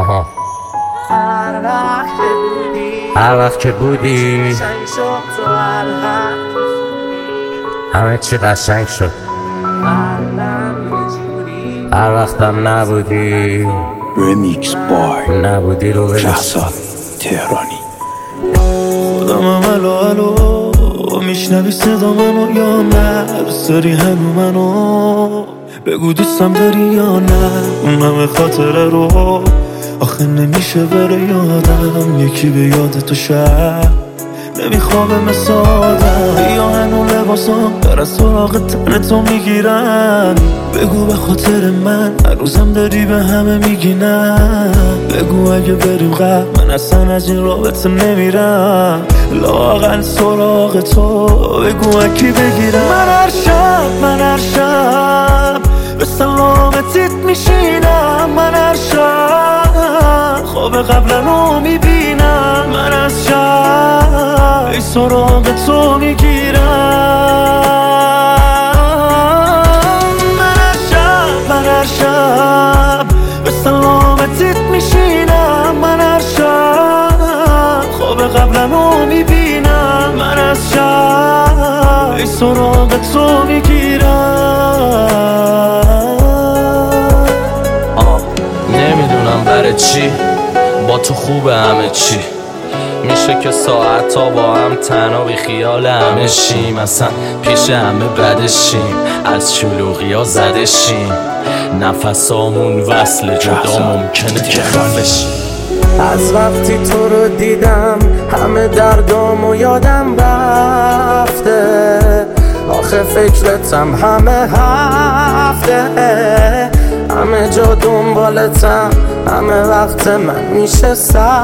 آها هر وقت که بودی همه چی قشنگ شد. هر وقتم نبودی رمیکس بای نبودی رو شهزاد تهرانی. خودم الو میشنوی صدا منو یا نه؟ دوست داری هنو منو بگو دوستم داری یا نه؟ اون همه خاطره رو آخه نمیشه بره یادم، یکی به یاد تو شب نمیخوابه مثل آدم. یا هنو لباسام در از سراغ تن تو میگیرن، بگو به خاطر من هر روزم داری به همه میگی نه. بگو اگه بریم غم من اصلا از این رابطه نمیرم، لااقل سراغ تو بگو اکی بگیرم. من هر شب به سلامتیت میشینم، من هر شب خواب قبلنو میبینم، من از شب ای سراغ تو میگیرم. من هر شب به سلامتیت میشینم، من هر شب خواب قبلنو میبینم، من از شب ای سراغ تو میگیرم. نمیدونم برای چی با تو خوبه همه چی، میشه که ساعت ها با هم تنها بی خیال همه شیم، اصلا پیش همه بدشیم، از شلوغی ها زدشیم، نفسامون وصل جدا ممکنه که خفشیم. از وقتی تو رو دیدم همه دردامو یادم رفته، آخه فکرتم همه هفته، همه جا دنبالتم، همه وقت من میشه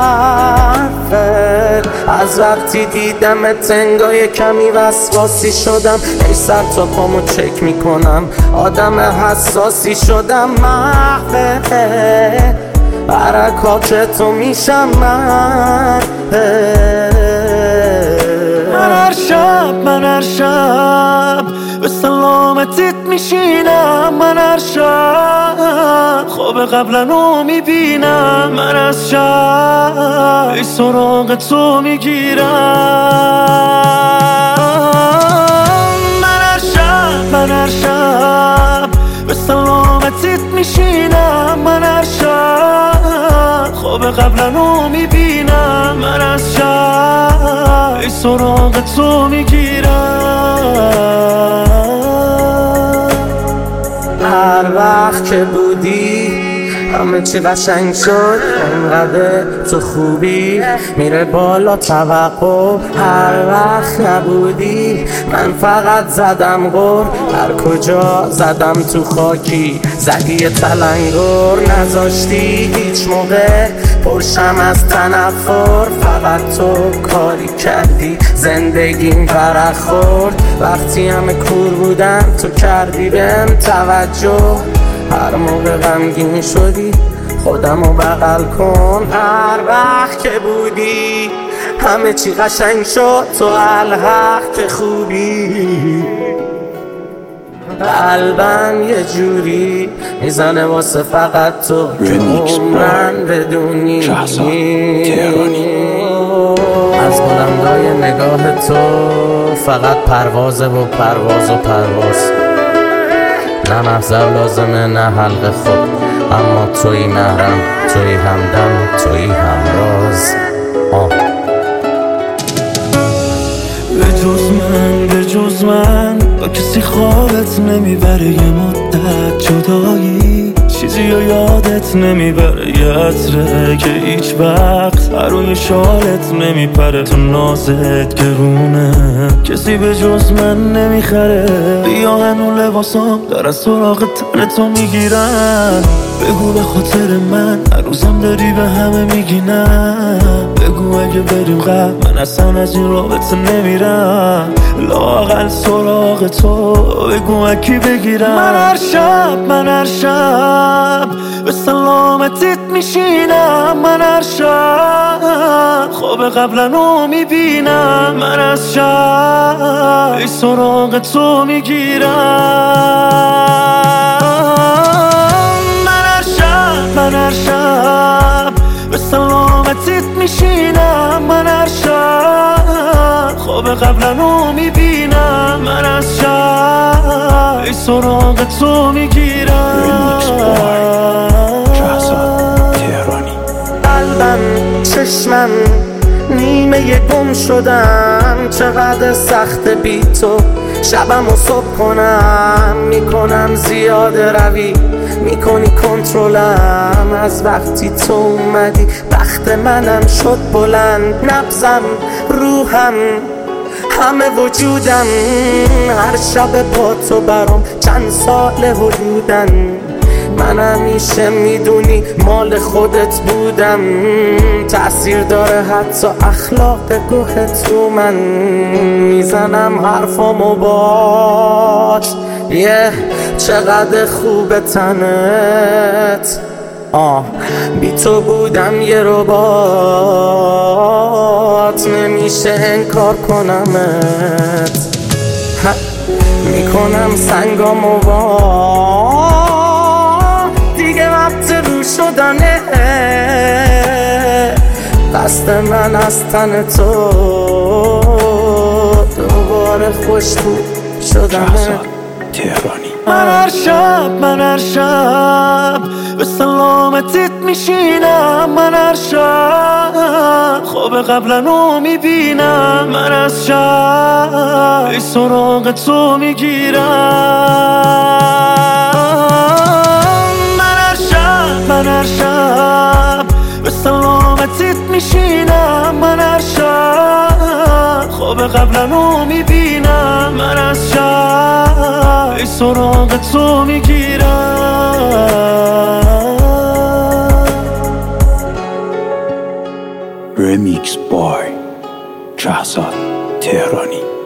صرفه. از وقتی دیدمت انگار کمی وسواسی شدم، ای سر تا پامو چک میکنم، آدم حساسی شدم، محوه حرکات تو میشم من. من هر شب به سلامتیت میشینم، من هر شب خواب قبلنو میبینم، من از شب ای سراغ تو میگیرم. من هر شب به سلامتیت میشینم، من هر شب خواب قبلنو میبینم، من از شب ای سراغ تو میگیرم. هر وقت که بودی همه چی قشنگ شد، انقدر تو خوبی میره بالا توقع. هر وقت نبودی من فقط زدم غر، هر کجا زدم تو خاکی زدی تلنگر، نذاشتی هیچ موقع پرشم از تنفر، فقط تو کاری کردی زندگیم ورق خورد. وقتی همه کور بودم تو کردی بهم توجه، هر موقع غمگین شدی خودمو بغل کن. هر وقت که بودی همه چی قشنگ شد، تو الحق که خوبی، قلبم یه جوری میزنه واسه فقط تو که عمرن بدونی. از بلندای نگاه تو فقط پروازه و پرواز و پرواز، نه محضر لازمه نه حلق خود، اما توی محرم، توی همدم، توی همراز. به جز من با کسی خوابت نمیبره، یه مدت جدایی چیزی رو یادت نمیبره، یه عطره که هیچ وقت روی شالت نمیپره، تو نازت گرونه کسی به جز من نمیخره. بیا هنو لباسام در از سراغ تن تو میگیرن، بگو به خاطر من هر روزم داری به همه میگی نه. بگو اگه بریم غم من اصلا از این رابطه نمیرم، لااقل سراغ تو بگو اکی بگیرم. من هر شب به سلامتیت میشینم، من هر شب خواب قبلنو میبینم، من از شب ای سراغ تو میگیرم. من هر شب سلامتیت میشینم من هر شب، خواب قبلنو میبینم من از شب، ای سراغ تو میگیرم. قلبم چشمم نیمه گم شدم، چقدر سخت بی تو شبم و صبح کنم. میکنم زیاده روی، میکنی کنترلم، از وقتی تو اومدی بخت منم شد بلند. نبضم روحم همه وجودم، هر شب با تو برام چند سال حدودن. من همیشه میدونی مال خودت بودم، تأثیر داره حتی اخلاق گوهت تو من. میزنم حرفامو باش چقدر خوب تنت، بی تو بودم یه ربات، نمیشه انکار کنمت. میکنم سنگامو دیگه وقت رو شدنه، قصد من از تن تو دوباره خوشبو شدنه. تهرانی من هر شب به سلامتیت میشینم من هر شب، خواب قبلنو میبینم من از شب، ای سراغ تو میگیرم. من هر شب به سلامتیت میشینم من هر شب، خواب قبلنو میبینم من از شب، ای سراغ تو میگیرم. رمیکس بای شهزاد تهرانی.